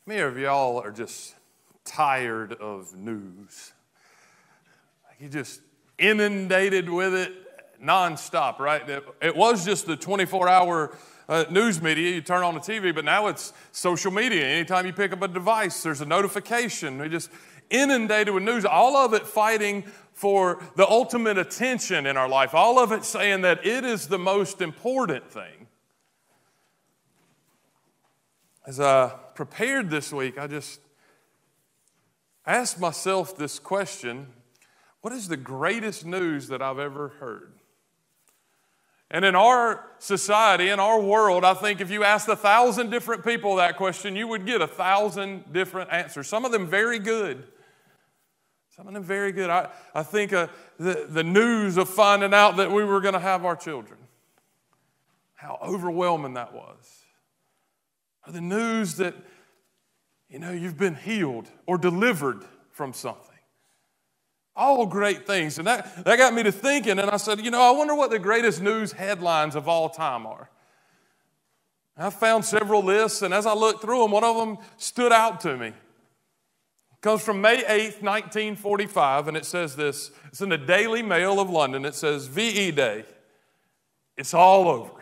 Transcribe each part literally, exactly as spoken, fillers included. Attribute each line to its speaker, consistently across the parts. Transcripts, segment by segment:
Speaker 1: Many of y'all are just tired of news. You're just inundated with it nonstop, right? It, it was just the twenty-four hour uh, news media. You turn on the T V, but now it's social media. Anytime you pick up a device, there's a notification. We're just inundated with news. All of it fighting for the ultimate attention in our life. All of it saying that it is the most important thing. As I prepared this week, I just asked myself this question: what is the greatest news that I've ever heard? And in our society, in our world, I think if you asked a thousand different people that question, you would get a thousand different answers. Some of them very good. Some of them very good. I, I think uh, the, the news of finding out that we were going to have our children, how overwhelming that was. Or the news that, you know, you've been healed or delivered from something. All great things. And that, that got me to thinking, and I said, you know, I wonder what the greatest news headlines of all time are. I found several lists, and as I looked through them, one of them stood out to me. It comes from May eighth, nineteen forty-five, and it says this. It's in the Daily Mail of London. It says, V E Day, it's all over.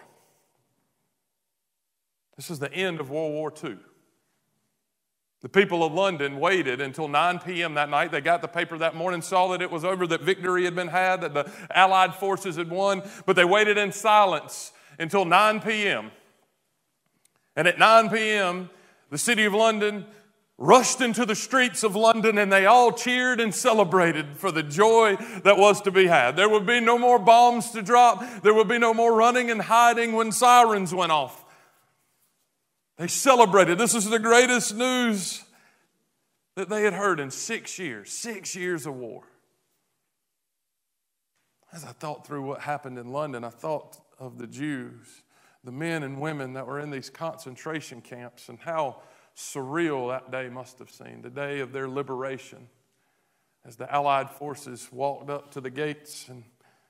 Speaker 1: This is the end of World War Two. The people of London waited until nine p.m. that night. They got the paper that morning, saw that it was over, that victory had been had, that the Allied forces had won, but they waited in silence until nine p.m. And at nine p.m., the city of London rushed into the streets of London, and they all cheered and celebrated for the joy that was to be had. There would be no more bombs to drop. There would be no more running and hiding when sirens went off. They celebrated. This is the greatest news that they had heard in six years. Six years of war. As I thought through what happened in London, I thought of the Jews, the men and women that were in these concentration camps, and how surreal that day must have seemed, the day of their liberation, as the Allied forces walked up to the gates and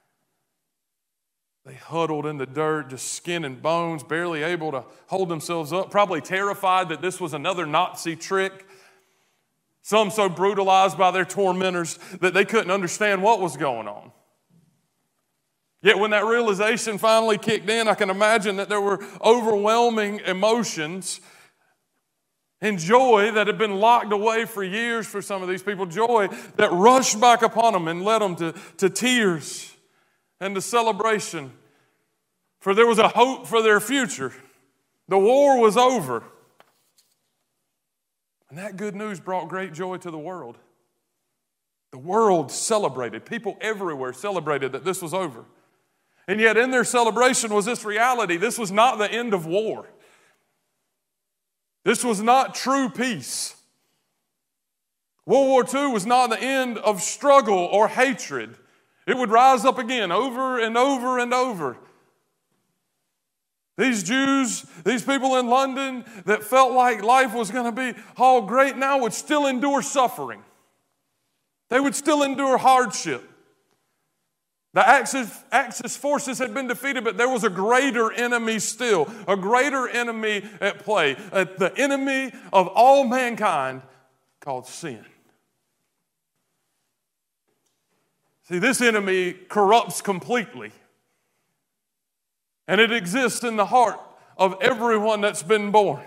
Speaker 1: they huddled in the dirt, just skin and bones, barely able to hold themselves up, probably terrified that this was another Nazi trick. Some so brutalized by their tormentors that they couldn't understand what was going on. Yet when that realization finally kicked in, I can imagine that there were overwhelming emotions and joy that had been locked away for years for some of these people, joy that rushed back upon them and led them to, to tears and to celebration. For there was a hope for their future. The war was over. And that good news brought great joy to the world. The world celebrated. People everywhere celebrated that this was over. And yet in their celebration was this reality. This was not the end of war. This was not true peace. World War Two was not the end of struggle or hatred. It would rise up again over and over and over. These Jews, these people in London that felt like life was going to be all great now would still endure suffering. They would still endure hardship. The Axis, Axis forces had been defeated, but there was a greater enemy still, a greater enemy at play, the enemy of all mankind called sin. See, this enemy corrupts completely. And it exists in the heart of everyone that's been born.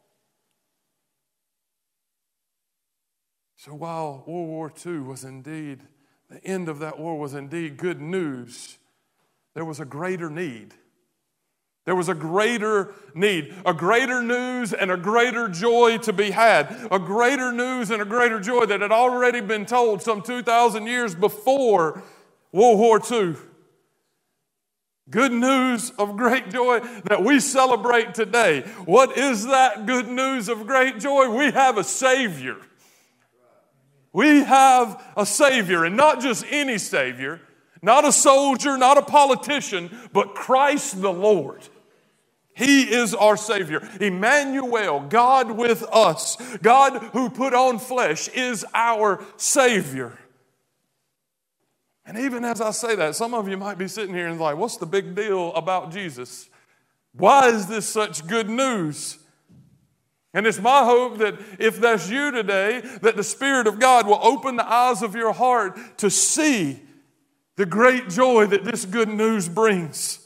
Speaker 1: So while World War Two was indeed, the end of that war was indeed good news, there was a greater need. There was a greater need, a greater news and a greater joy to be had. A greater news and a greater joy that had already been told some two thousand years before World War Two. Good news of great joy that we celebrate today. What is that good news of great joy? We have a Savior. We have a Savior, and not just any Savior, not a soldier, not a politician, but Christ the Lord. He is our Savior. Emmanuel, God with us, God who put on flesh, is our Savior. And even as I say that, some of you might be sitting here and like, what's the big deal about Jesus? Why is this such good news? And it's my hope that if that's you today, that the Spirit of God will open the eyes of your heart to see the great joy that this good news brings.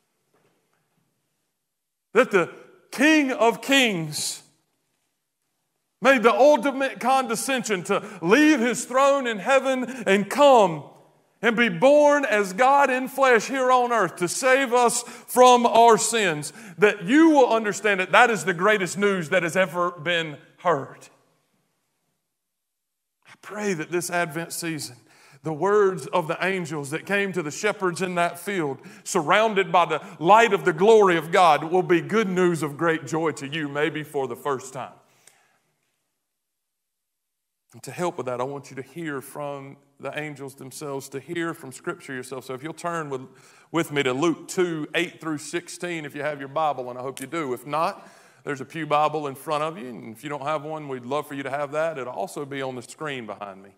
Speaker 1: That the King of Kings made the ultimate condescension to leave his throne in heaven and come and be born as God in flesh here on earth to save us from our sins. That you will understand that that is the greatest news that has ever been heard. I pray that this Advent season, the words of the angels that came to the shepherds in that field, surrounded by the light of the glory of God, will be good news of great joy to you, maybe for the first time. And to help with that, I want you to hear from the angels themselves, to hear from Scripture yourself. So if you'll turn with, with me to Luke two, eight through sixteen, if you have your Bible, and I hope you do. If not, there's a pew Bible in front of you, and if you don't have one, we'd love for you to have that. It'll also be on the screen behind me.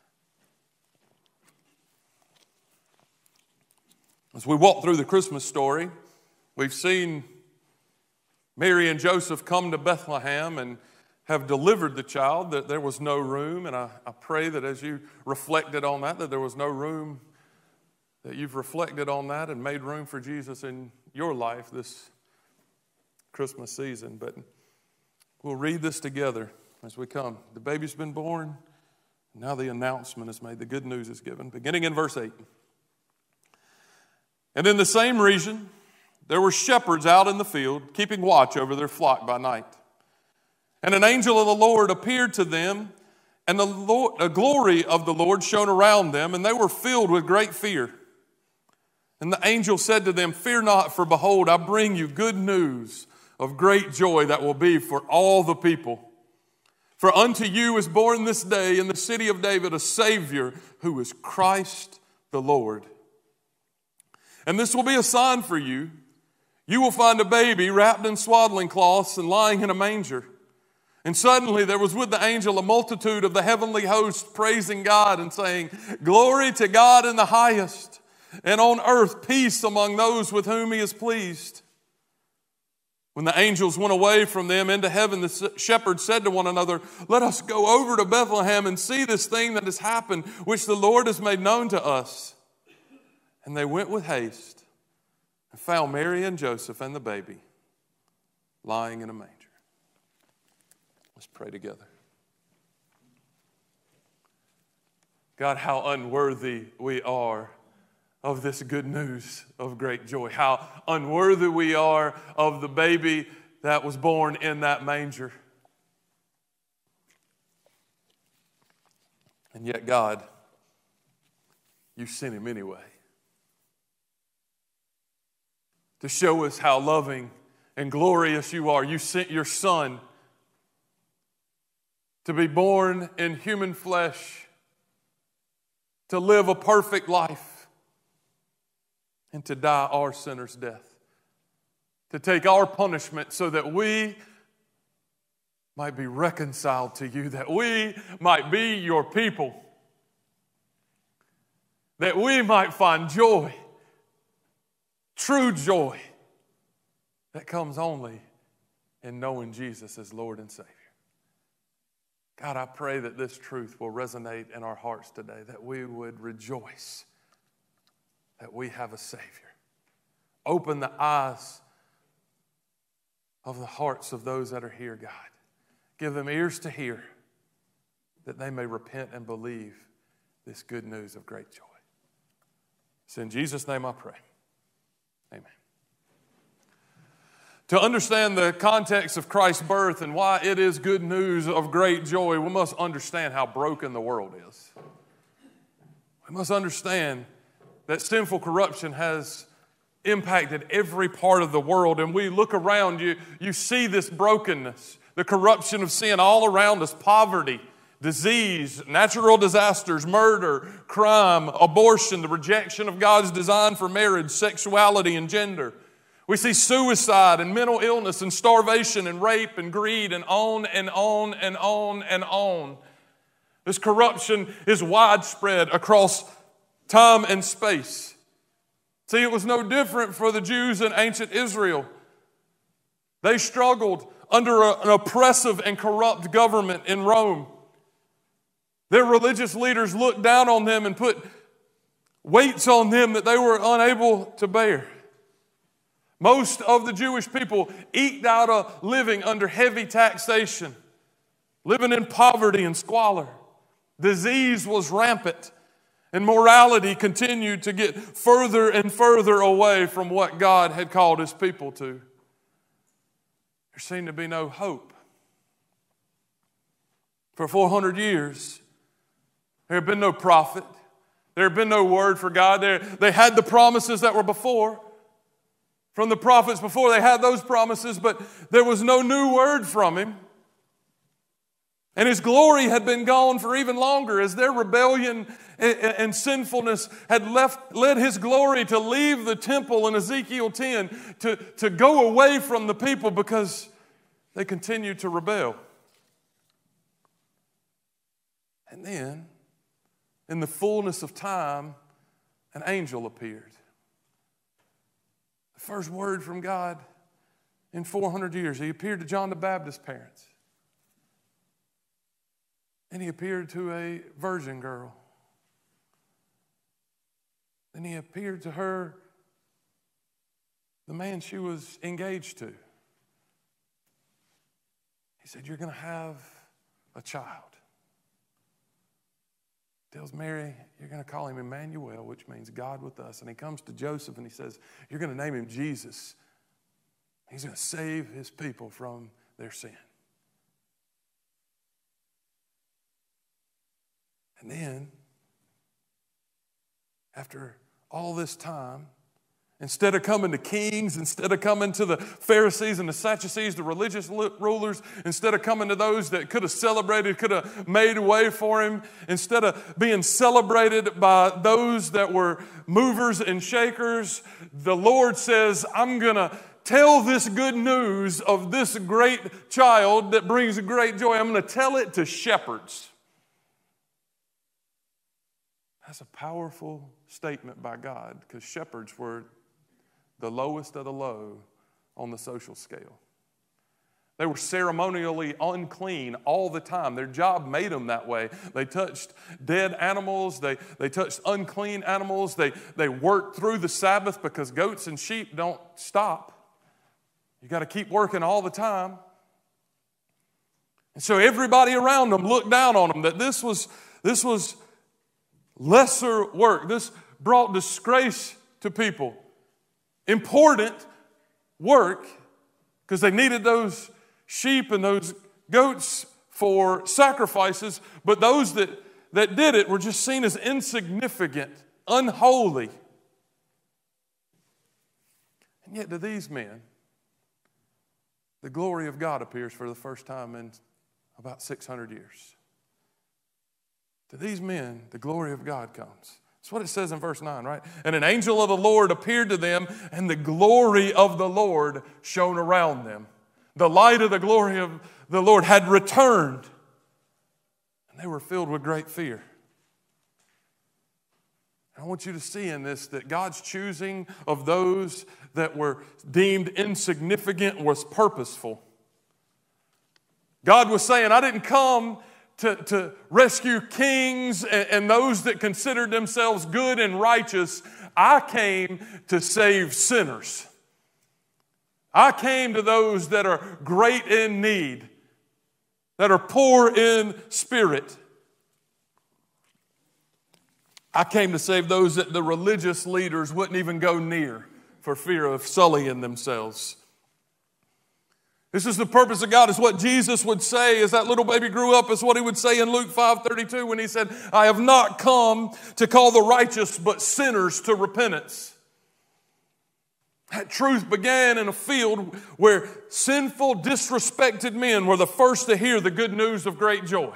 Speaker 1: As we walk through the Christmas story, we've seen Mary and Joseph come to Bethlehem and have delivered the child, that there was no room. And I, I pray that as you reflected on that, that there was no room, that you've reflected on that and made room for Jesus in your life this Christmas season. But we'll read this together as we come. The baby's been born. Now the announcement is made. The good news is given. Beginning in verse eight. And in the same region, there were shepherds out in the field, keeping watch over their flock by night. And an angel of the Lord appeared to them, and the Lord, a glory of the Lord shone around them, and they were filled with great fear. And the angel said to them, "Fear not, for behold, I bring you good news of great joy that will be for all the people. For unto you is born this day in the city of David a Savior, who is Christ the Lord. And this will be a sign for you. You will find a baby wrapped in swaddling cloths and lying in a manger." And suddenly there was with the angel a multitude of the heavenly host praising God and saying, "Glory to God in the highest, and on earth peace among those with whom he is pleased." When the angels went away from them into heaven, the shepherds said to one another, "Let us go over to Bethlehem and see this thing that has happened, which the Lord has made known to us." And they went with haste and found Mary and Joseph and the baby lying in a manger. Let's pray together. God, how unworthy we are of this good news of great joy. How unworthy we are of the baby that was born in that manger. And yet, God, you sent him anyway to show us how loving and glorious you are. You sent your Son to be born in human flesh, to live a perfect life, and to die our sinner's death, to take our punishment so that we might be reconciled to you, that we might be your people, that we might find joy, true joy, that comes only in knowing Jesus as Lord and Savior. God, I pray that this truth will resonate in our hearts today, that we would rejoice that we have a Savior. Open the eyes of the hearts of those that are here, God. Give them ears to hear, that they may repent and believe this good news of great joy. It's in Jesus' name I pray. Amen. To understand the context of Christ's birth and why it is good news of great joy, we must understand how broken the world is. We must understand that sinful corruption has impacted every part of the world. And we look around, you, you see this brokenness, the corruption of sin all around us, poverty, disease, natural disasters, murder, crime, abortion, the rejection of God's design for marriage, sexuality, and gender. We see suicide and mental illness and starvation and rape and greed and on and on and on and on. This corruption is widespread across time and space. See, it was no different for the Jews in ancient Israel. They struggled under a, an oppressive and corrupt government in Rome. Their religious leaders looked down on them and put weights on them that they were unable to bear. Most of the Jewish people eked out a living under heavy taxation, living in poverty and squalor. Disease was rampant, and morality continued to get further and further away from what God had called His people to. There seemed to be no hope. For four hundred years, there had been no prophet. There had been no word for God. There, they had the promises that were before. From the prophets before, they had those promises, but there was no new word from Him. And His glory had been gone for even longer as their rebellion and, and sinfulness had left, led His glory to leave the temple in Ezekiel ten, to, to go away from the people because they continued to rebel. And then, in the fullness of time, an angel appeared. The first word from God in four hundred years. He appeared to John the Baptist's parents. And He appeared to a virgin girl. Then He appeared to her, the man she was engaged to. He said, "You're going to have a child." Tells Mary, "You're going to call him Emmanuel," which means God with us. And He comes to Joseph and He says, "You're going to name him Jesus. He's going to save His people from their sin." And then, after all this time, instead of coming to kings, instead of coming to the Pharisees and the Sadducees, the religious rulers, instead of coming to those that could have celebrated, could have made way for Him, instead of being celebrated by those that were movers and shakers, the Lord says, "I'm going to tell this good news of this great child that brings great joy. I'm going to tell it to shepherds." That's a powerful statement by God, because shepherds were the lowest of the low on the social scale. They were ceremonially unclean all the time. Their job made them that way. They touched dead animals. They, they touched unclean animals. They, they worked through the Sabbath because goats and sheep don't stop. You got to keep working all the time. And so everybody around them looked down on them, that this was, this was lesser work. This brought disgrace to people. Important work, because they needed those sheep and those goats for sacrifices, but those that, that did it were just seen as insignificant, unholy. And yet to these men, the glory of God appears for the first time in about six hundred years. To these men, the glory of God comes. That's what it says in verse nine, right? "And an angel of the Lord appeared to them, and the glory of the Lord shone around them." The light of the glory of the Lord had returned, and they were filled with great fear. I want you to see in this that God's choosing of those that were deemed insignificant was purposeful. God was saying, "I didn't come To, to rescue kings and, and those that considered themselves good and righteous. I came to save sinners. I came to those that are great in need, that are poor in spirit. I came to save those that the religious leaders wouldn't even go near for fear of sullying themselves." This is the purpose of God. It's what Jesus would say as that little baby grew up. It's what He would say in Luke five thirty-two when He said, "I have not come to call the righteous, but sinners to repentance." That truth began in a field where sinful, disrespected men were the first to hear the good news of great joy.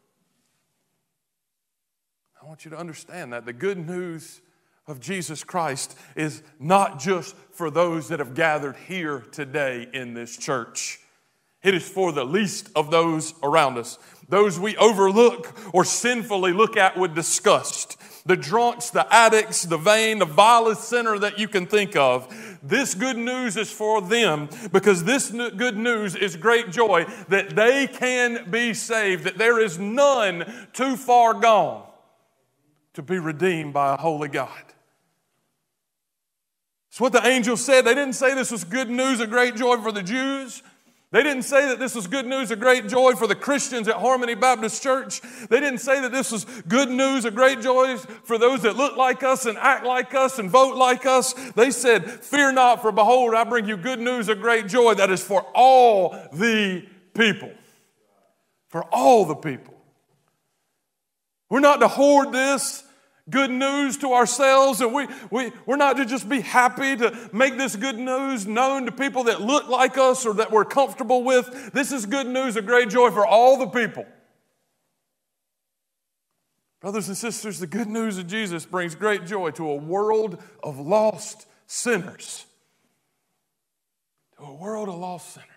Speaker 1: I want you to understand that the good news of Jesus Christ is not just for those that have gathered here today in this church. It is for the least of those around us. Those we overlook or sinfully look at with disgust. The drunks, the addicts, the vain, the vilest sinner that you can think of. this good news is for them, because this good news is great joy that they can be saved, that there is none too far gone to be redeemed by a holy God. It's what the angels said. They didn't say this was good news of great joy for the Jews. They didn't say that this was good news of great joy for the Christians at Harmony Baptist Church. They didn't say that this was good news of great joy for those that look like us and act like us and vote like us. They said, fear not, for behold, I bring you good news of great joy that is for all the people. For all the people. We're not to hoard this good news to ourselves, and we, we, we're not to just be happy to make this good news known to people that look like us or that we're comfortable with. This is good news of great joy for all the people. Brothers and sisters, the good news of Jesus brings great joy to a world of lost sinners. To a world of lost sinners.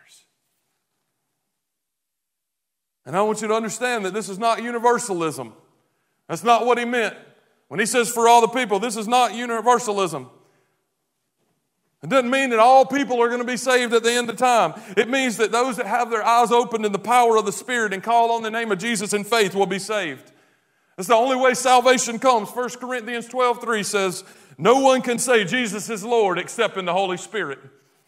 Speaker 1: And I want you to understand that this is not universalism. That's not what he meant. When he says for all the people, this is not universalism. It doesn't mean that all people are going to be saved at the end of time. It means that those that have their eyes opened in the power of the Spirit and call on the name of Jesus in faith will be saved. That's the only way salvation comes. First Corinthians twelve three says, no one can say Jesus is Lord except in the Holy Spirit.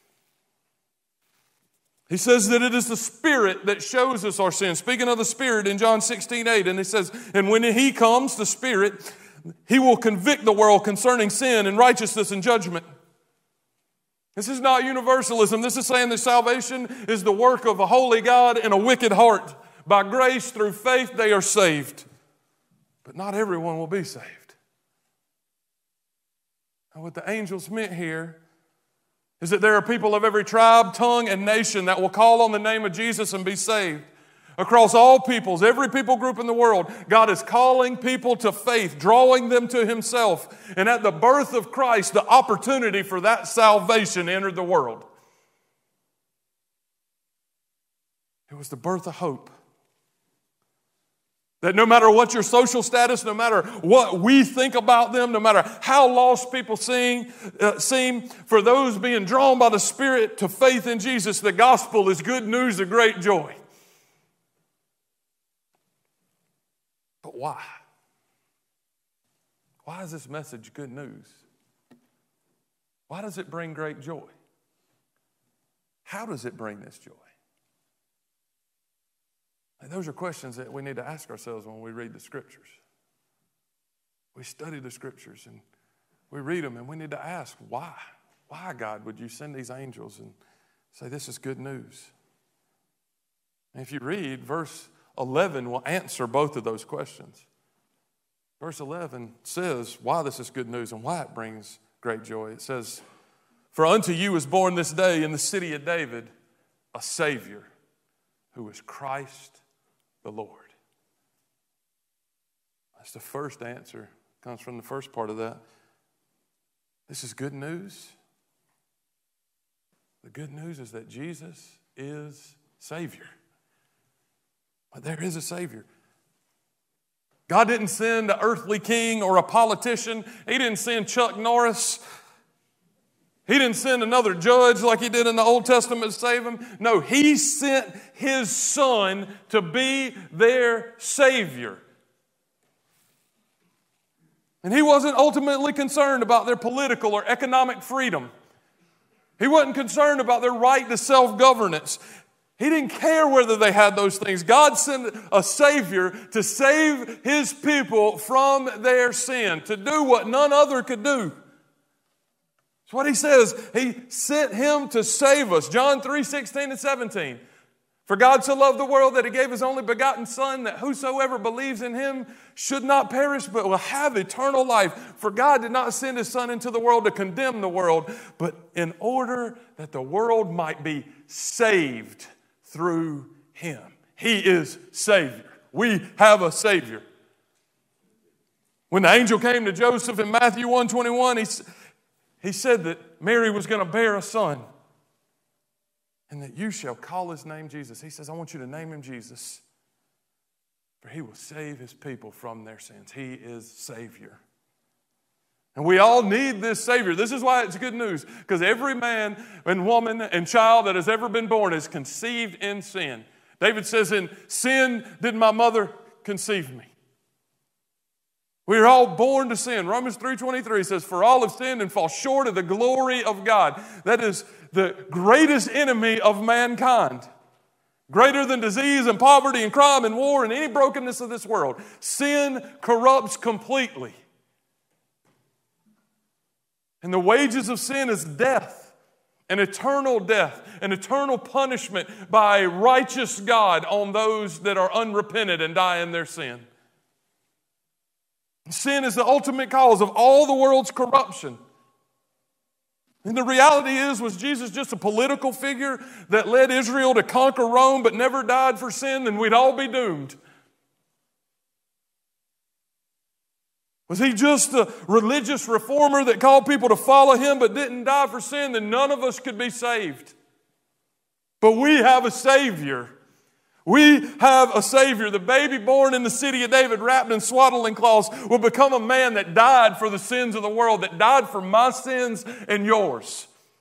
Speaker 1: He says that it is the Spirit that shows us our sins. Speaking of the Spirit in John sixteen eight, and he says, and when he comes, the Spirit, he will convict the world concerning sin and righteousness and judgment. This is not universalism. This is saying that salvation is the work of a holy God in a wicked heart. By grace, through faith, they are saved. But not everyone will be saved. And what the angels meant here is that there are people of every tribe, tongue, and nation that will call on the name of Jesus and be saved. Across all peoples, every people group in the world, God is calling people to faith, drawing them to himself. And at the birth of Christ, the opportunity for that salvation entered the world. It was the birth of hope. That no matter what your social status, no matter what we think about them, no matter how lost people seem, uh, seem, for those being drawn by the Spirit to faith in Jesus, the gospel is good news of great joy. But why? Why is this message good news? Why does it bring great joy? How does it bring this joy? And those are questions that we need to ask ourselves when we read the Scriptures. We study the Scriptures and we read them, and we need to ask, why? Why, God, would you send these angels and say this is good news? And if you read, verse eleven will answer both of those questions. Verse eleven says why this is good news and why it brings great joy. It says, for unto you is born this day in the city of David a Savior, who is Christ the Lord. That's the first answer. Comes from the first part of that. This is good news. The good news is that Jesus is Savior. But there is a Savior. God didn't send an earthly king or a politician. He didn't send Chuck Norris. He didn't send another judge like he did in the Old Testament to save him. No, he sent his Son to be their Savior. And he wasn't ultimately concerned about their political or economic freedom. He wasn't concerned about their right to self-governance. He didn't care whether they had those things. God sent a Savior to save his people from their sin, to do what none other could do. That's what he says. He sent him to save us. John three sixteen and seventeen. For God so loved the world that he gave his only begotten Son, that whosoever believes in him should not perish but will have eternal life. For God did not send his Son into the world to condemn the world, but in order that the world might be saved through him. He is Savior. We have a Savior. When the angel came to Joseph in Matthew one twenty-one, he, he said that Mary was going to bear a son. And that you shall call his name Jesus. He says, I want you to name him Jesus. For he will save his people from their sins. He is Savior. And we all need this Savior. This is why it's good news, because every man and woman and child that has ever been born is conceived in sin. David says, in sin did my mother conceive me. We are all born to sin. Romans three twenty-three says, for all have sinned and fall short of the glory of God. That is the greatest enemy of mankind. Greater than disease and poverty and crime and war and any brokenness of this world. Sin corrupts completely. And the wages of sin is death, an eternal death, an eternal punishment by a righteous God on those that are unrepentant and die in their sin. Sin is the ultimate cause of all the world's corruption. And the reality is, was Jesus just a political figure that led Israel to conquer Rome but never died for sin, then we'd all be doomed. Was he just a religious reformer that called people to follow him but didn't die for sin? Then none of us could be saved. But we have a Savior. We have a Savior. The baby born in the city of David, wrapped in swaddling cloths, will become a man that died for the sins of the world, that died for my sins and yours.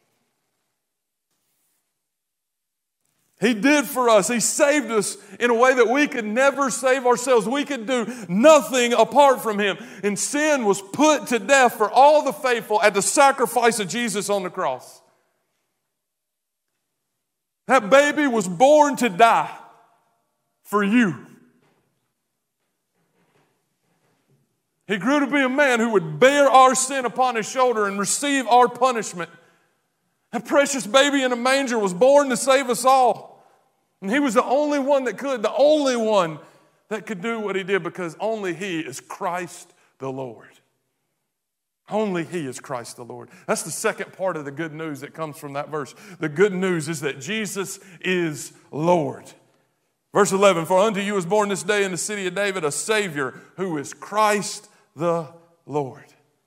Speaker 1: He did for us. He saved us in a way that we could never save ourselves. We could do nothing apart from Him. And sin was put to death for all the faithful at the sacrifice of Jesus on the cross. That baby was born to die for you. He grew to be a man who would bear our sin upon His shoulder and receive our punishment. That precious baby in a manger was born to save us all. And He was the only one that could, the only one that could do what He did, because only He is Christ the Lord. Only He is Christ the Lord. That's the second part of the good news that comes from that verse. The good news is that Jesus is Lord. Verse eleven, for unto you is born this day in the city of David a Savior who is Christ the Lord.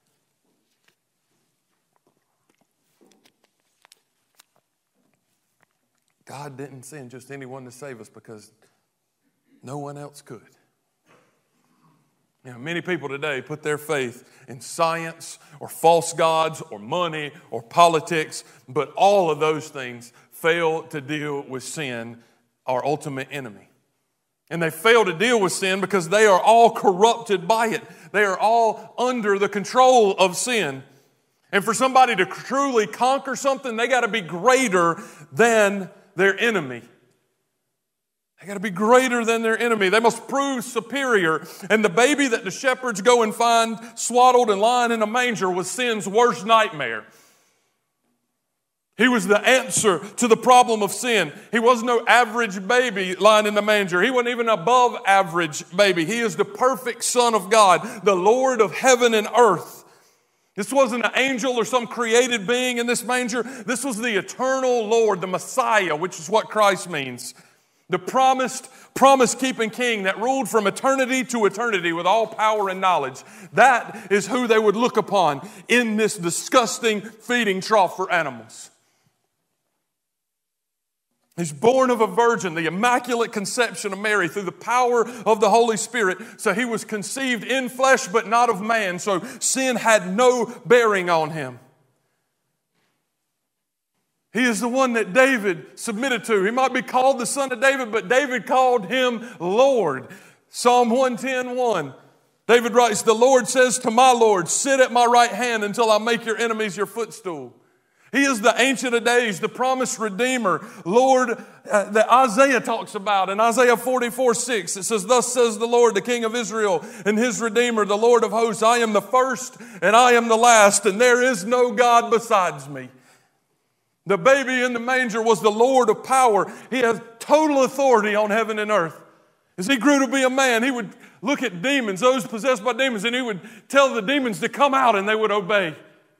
Speaker 1: God didn't send just anyone to save us because no one else could. You know, many people today put their faith in science or false gods or money or politics, but all of those things fail to deal with sin, our ultimate enemy. And they fail to deal with sin because they are all corrupted by it. They are all under the control of sin. And for somebody to truly conquer something, they got to be greater than their enemy. They got to be greater than their enemy. They must prove superior. And the baby that the shepherds go and find swaddled and lying in a manger was sin's worst nightmare. He was the answer to the problem of sin. He was no average baby lying in the manger. He wasn't even above average baby. He is the perfect Son of God, the Lord of heaven and earth. This wasn't an angel or some created being in this manger. This was the eternal Lord, the Messiah, which is what Christ means. The promised, promise-keeping King that ruled from eternity to eternity with all power and knowledge. That is who they would look upon in this disgusting feeding trough for animals. He's born of a virgin, the immaculate conception of Mary through the power of the Holy Spirit. So He was conceived in flesh but not of man. So sin had no bearing on Him. He is the one that David submitted to. He might be called the Son of David, but David called Him Lord. Psalm one ten one. David writes, the Lord says to my Lord, sit at my right hand until I make your enemies your footstool. He is the Ancient of Days, the promised Redeemer, Lord, uh, that Isaiah talks about. In Isaiah forty-four six, it says, thus says the Lord, the King of Israel, and His Redeemer, the Lord of hosts, I am the first and I am the last, and there is no God besides me. The baby in the manger was the Lord of power. He has total authority on heaven and earth. As He grew to be a man, He would look at demons, those possessed by demons, and He would tell the demons to come out and they would obey.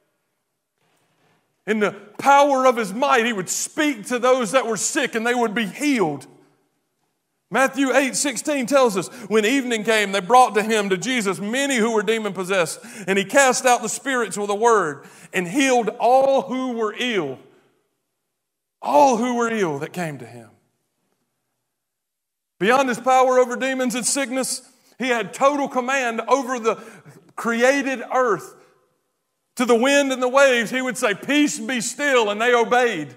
Speaker 1: In the power of His might, He would speak to those that were sick and they would be healed. Matthew eight sixteen tells us, when evening came, they brought to Him, to Jesus, many who were demon-possessed. And He cast out the spirits with a word and healed all who were ill. All who were ill that came to Him. Beyond His power over demons and sickness, He had total command over the created earth. To the wind and the waves, he would say, "Peace, be still," and they obeyed.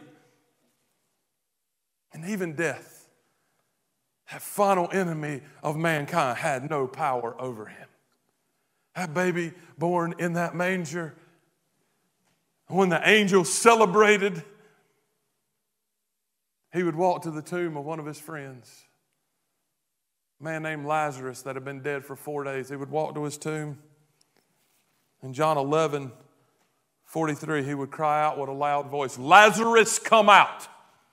Speaker 1: And even death, that final enemy of mankind, had no power over him. That baby born in that manger, when the angels celebrated, he would walk to the tomb of one of his friends, a man named Lazarus that had been dead for four days. He would walk to his tomb. In John eleven forty-three, he would cry out with a loud voice, "Lazarus, come out!"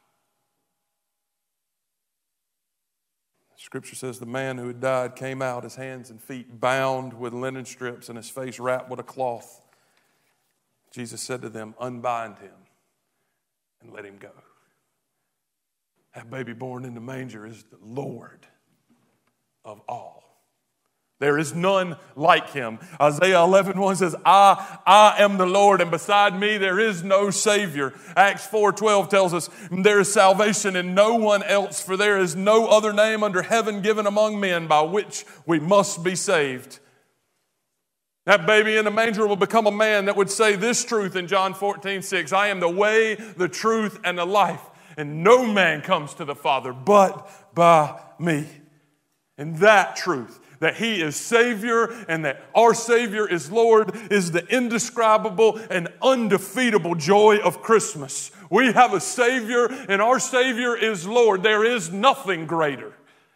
Speaker 1: Scripture says the man who had died came out, his hands and feet bound with linen strips and his face wrapped with a cloth. Jesus said to them, "Unbind him and let him go." That baby born in the manger is the Lord of all. There is none like him. Isaiah eleven one says, I, I am the Lord, and beside me there is no Savior. Acts four twelve tells us there is salvation in no one else, for there is no other name under heaven given among men by which we must be saved. That baby in the manger will become a man that would say this truth in John fourteen six, "I am the way, the truth, and the life, and no man comes to the Father but by me." And that truth, that he is Savior and that our Savior is Lord, is the indescribable and undefeatable joy of Christmas. We have a Savior and our Savior is Lord. There is nothing greater.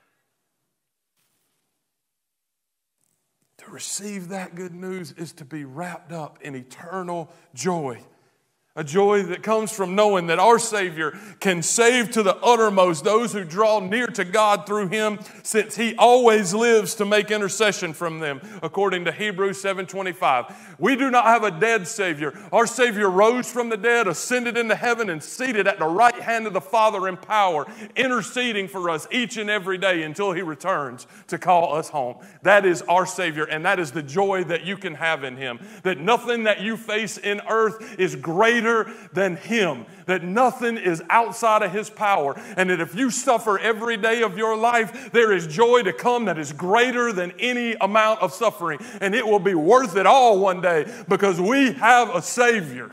Speaker 1: To receive that good news is to be wrapped up in eternal joy. A joy that comes from knowing that our Savior can save to the uttermost those who draw near to God through Him, since He always lives to make intercession from them, according to Hebrews seven twenty-five. We do not have a dead Savior. Our Savior rose from the dead, ascended into heaven, and seated at the right hand of the Father in power, interceding for us each and every day until He returns to call us home. That is our Savior, and that is the joy that you can have in Him. That nothing that you face in earth is greater than Him, that nothing is outside of His power, and that if you suffer every day of your life, there is joy to come that is greater than any amount of suffering, and it will be worth it all one day because we have a Savior.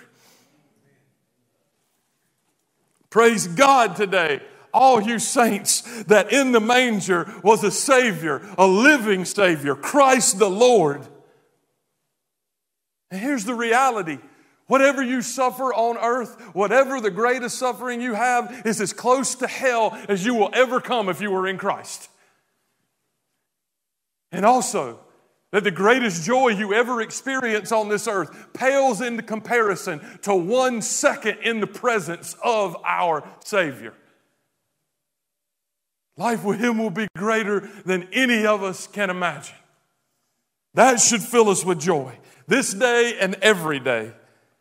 Speaker 1: Praise God today, all you saints, that in the manger was a Savior, a living Savior, Christ the Lord. And here's the reality. Whatever you suffer on earth, whatever the greatest suffering you have, is as close to hell as you will ever come if you were in Christ. And also, that the greatest joy you ever experience on this earth pales into comparison to one second in the presence of our Savior. Life with Him will be greater than any of us can imagine. That should fill us with joy, this day and every day.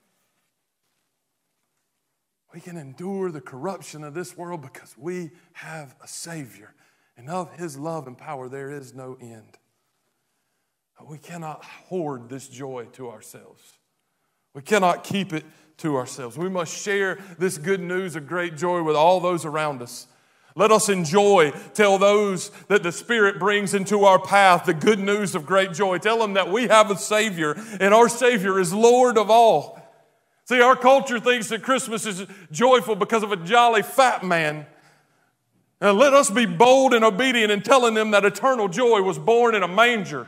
Speaker 1: We can endure the corruption of this world because we have a Savior. And of His love and power there is no end. But we cannot hoard this joy to ourselves. We cannot keep it to ourselves. We must share this good news of great joy with all those around us. Let us enjoy, tell those that the Spirit brings into our path the good news of great joy. Tell them that we have a Savior, and our Savior is Lord of all. See, our culture thinks that Christmas is joyful because of a jolly fat man. Now let us be bold and obedient in telling them that eternal joy was born in a manger.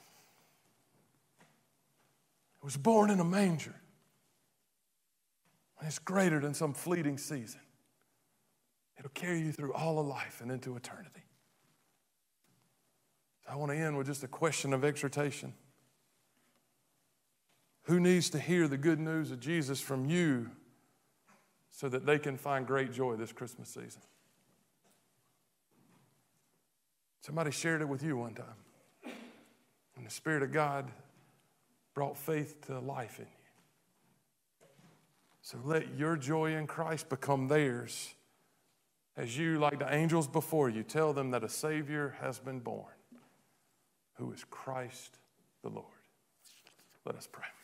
Speaker 1: It was born in a manger. And it's greater than some fleeting season. It'll carry you through all of life and into eternity. So I want to end with just a question of exhortation. Who needs to hear the good news of Jesus from you so that they can find great joy this Christmas season? Somebody shared it with you one time. And the Spirit of God brought faith to life in you. So let your joy in Christ become theirs as you, like the angels before you, tell them that a Savior has been born, who is Christ the Lord. Let us pray.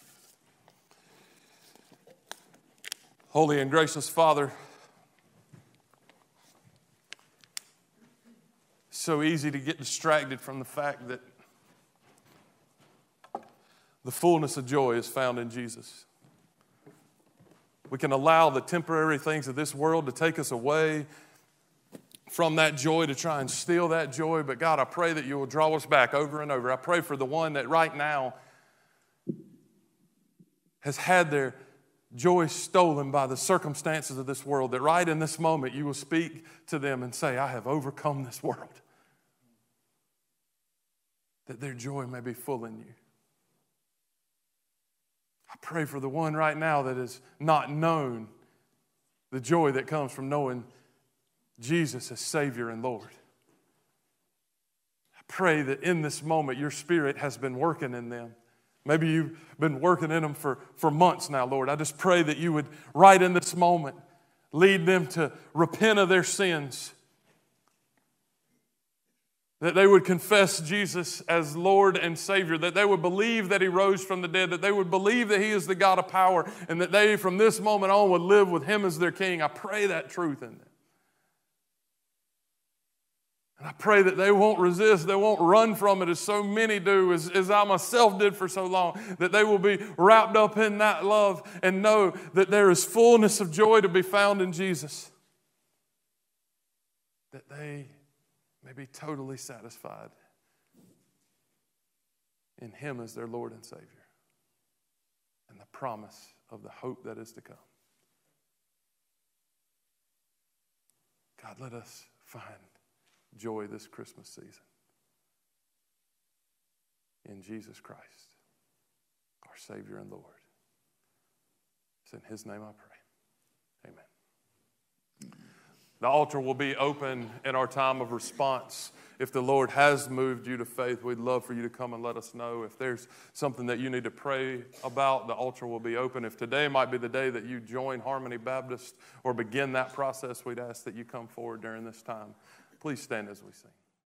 Speaker 1: Holy and gracious Father, it's so easy to get distracted from the fact that the fullness of joy is found in Jesus. We can allow the temporary things of this world to take us away from that joy, to try and steal that joy. But God, I pray that you will draw us back over and over. I pray for the one that right now has had their joy stolen by the circumstances of this world, that right in this moment you will speak to them and say, I have overcome this world. That their joy may be full in you. I pray for the one right now that has not known the joy that comes from knowing Jesus as Savior and Lord. I pray that in this moment your Spirit has been working in them. Maybe you've been working in them for, for months now, Lord. I just pray that you would, right in this moment, lead them to repent of their sins. That they would confess Jesus as Lord and Savior, that they would believe that He rose from the dead, that they would believe that He is the God of power, and that they, from this moment on, would live with Him as their King. I pray that truth in them. And I pray that they won't resist, they won't run from it as so many do, as, as I myself did for so long, that they will be wrapped up in that love and know that there is fullness of joy to be found in Jesus. That they may be totally satisfied in Him as their Lord and Savior, and the promise of the hope that is to come. God, let us find joy this Christmas season in Jesus Christ, our Savior and Lord. It's in His name I pray. Amen. The altar will be open in our time of response. If the Lord has moved you to faith, we'd love for you to come and let us know. If there's something that you need to pray about, the altar will be open. If today might be the day that you join Harmony Baptist or begin that process, we'd ask that you come forward during this time. Please stand as we sing.